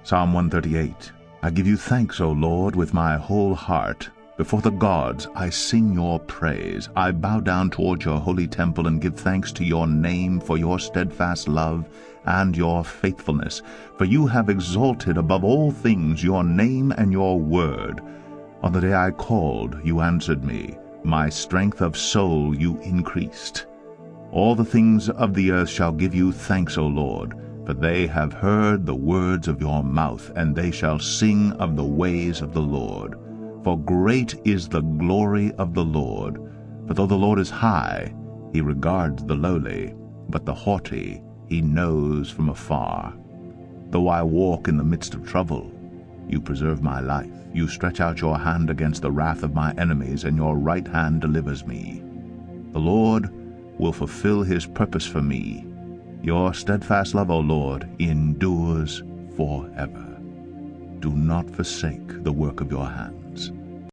Psalm 138. I give you thanks, O Lord, with my whole heart. Before the gods I sing your praise. I bow down toward your holy temple and give thanks to your name for your steadfast love and your faithfulness. For you have exalted above all things your name and your word. On the day I called, you answered me. My strength of soul you increased. All the things of the earth shall give you thanks, O Lord, for they have heard the words of your mouth, and they shall sing of the ways of the Lord. For great is the glory of the Lord. For though the Lord is high, he regards the lowly, but the haughty he knows from afar. Though I walk in the midst of trouble, you preserve my life. You stretch out your hand against the wrath of my enemies, and your right hand delivers me. The Lord will fulfill his purpose for me. Your steadfast love, O Lord, endures forever. Do not forsake the work of your hands.